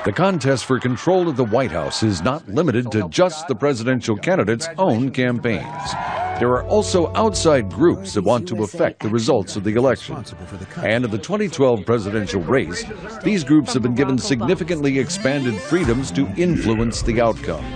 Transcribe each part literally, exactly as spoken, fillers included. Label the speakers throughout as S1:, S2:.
S1: The contest for control of the White House is not limited to just the presidential candidates' own campaigns. There are also outside groups that want to affect the results of the election. And in the twenty twelve presidential race, these groups have been given significantly expanded freedoms to influence the outcome.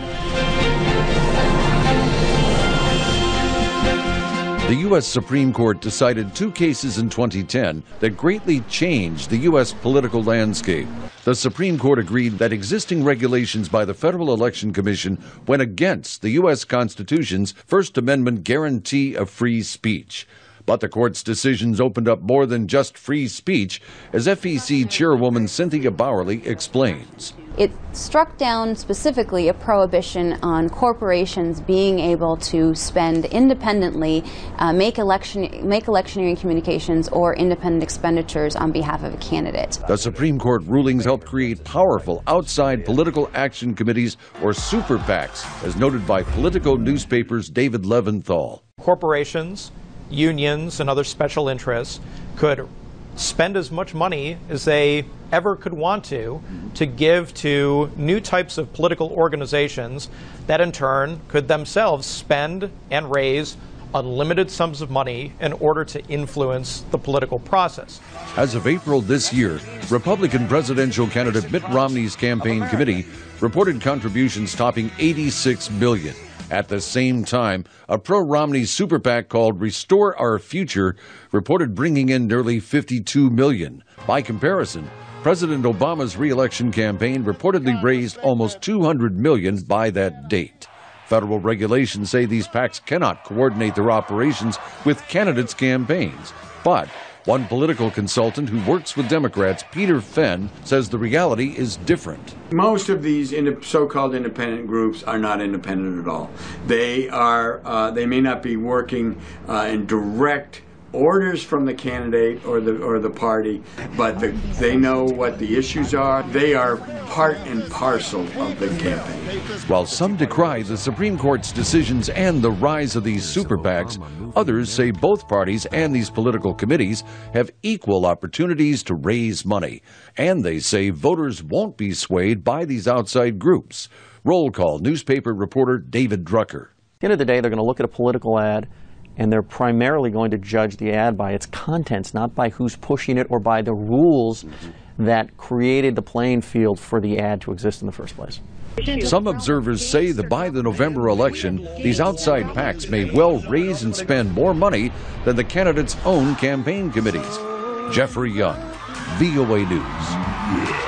S1: The U S Supreme Court decided two cases in twenty ten that greatly changed the U S political landscape. The Supreme Court agreed that existing regulations by the Federal Election Commission went against the U S Constitution's First Amendment guarantee of free speech. But the court's decisions opened up more than just free speech, as F E C Chairwoman Cynthia Bauerle explains.
S2: It struck down specifically a prohibition on corporations being able to spend independently, uh, make election, make electioneering communications or independent expenditures on behalf of a candidate.
S1: The Supreme Court rulings helped create powerful outside political action committees, or super PACs, as noted by Politico newspaper's David Leventhal.
S3: Corporations, unions, and other special interests could spend as much money as they ever could want to to give to new types of political organizations that in turn could themselves spend and raise unlimited sums of money in order to influence the political process.
S1: As of April this year, Republican presidential candidate Mitt Romney's campaign committee reported contributions topping eighty-six million dollars. At the same time, a pro-Romney super PAC called Restore Our Future reported bringing in nearly fifty-two million dollars. By comparison, President Obama's re-election campaign reportedly raised almost two hundred million dollars by that date. Federal regulations say these PACs cannot coordinate their operations with candidates' campaigns. But one political consultant who works with Democrats, Peter Fenn, says the reality is different.
S4: Most of these so-called independent groups are not independent at all. They are. Uh, they may not be working uh, in direct orders from the candidate or the or the party, but the, they know what the issues are. They are part and parcel of the campaign.
S1: While some decry the Supreme Court's decisions and the rise of these super PACs, others say both parties and these political committees have equal opportunities to raise money. And they say voters won't be swayed by these outside groups. Roll call newspaper reporter David Drucker.
S5: At the end of the day, they're going to look at a political ad, and they're primarily going to judge the ad by its contents, not by who's pushing it or by the rules that created the playing field for the ad to exist in the first place.
S1: Some observers say that by the November election, these outside PACs may well raise and spend more money than the candidates' own campaign committees. Jeffrey Young, V O A News.